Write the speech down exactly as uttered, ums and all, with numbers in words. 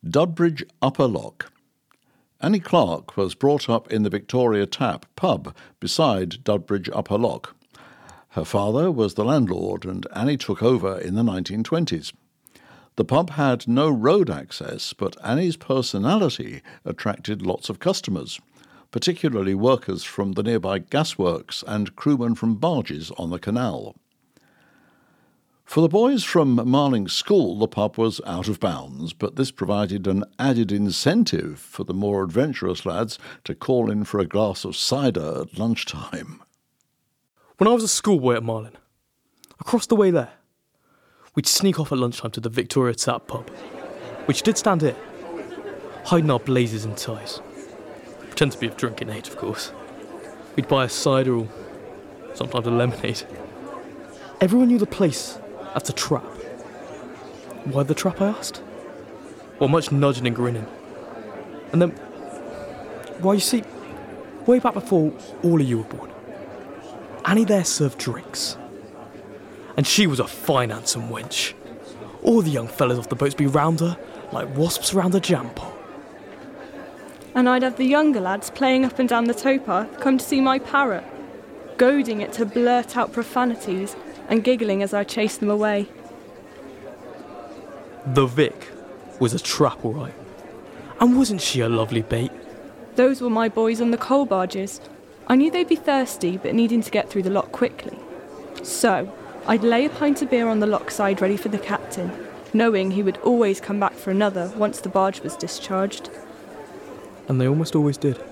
Dudbridge Upper Lock. Annie Clark was brought up in the Victoria Tap pub beside Dudbridge Upper Lock. Her father was the landlord and Annie took over in the nineteen twenties. The pub had no road access, but Annie's personality attracted lots of customers, particularly workers from the nearby gasworks and crewmen from barges on the canal. For the boys from Marling School, the pub was out of bounds, but this provided an added incentive for the more adventurous lads to call in for a glass of cider at lunchtime. When I was a schoolboy at Marling, across the way there, we'd sneak off at lunchtime to the Victoria Tap pub, which did stand here, hiding our blazers and ties. Pretend to be of drinking age, of course. We'd buy a cider or sometimes a lemonade. Everyone knew the place as the Trap. Why the Trap, I asked? Well, much nudging and grinning. And then, well, you see, way back before all of you were born, Annie there served drinks. And she was a fine handsome wench. All the young fellas off the boats be round her like wasps round a jam pot. And I'd have the younger lads playing up and down the towpath come to see my parrot, goading it to blurt out profanities and giggling as I chased them away. The Vic was a trap, all right. And wasn't she a lovely bait? Those were my boys on the coal barges. I knew they'd be thirsty, but needing to get through the lock quickly. So, I'd lay a pint of beer on the lock side ready for the captain, knowing he would always come back for another once the barge was discharged. And they almost always did.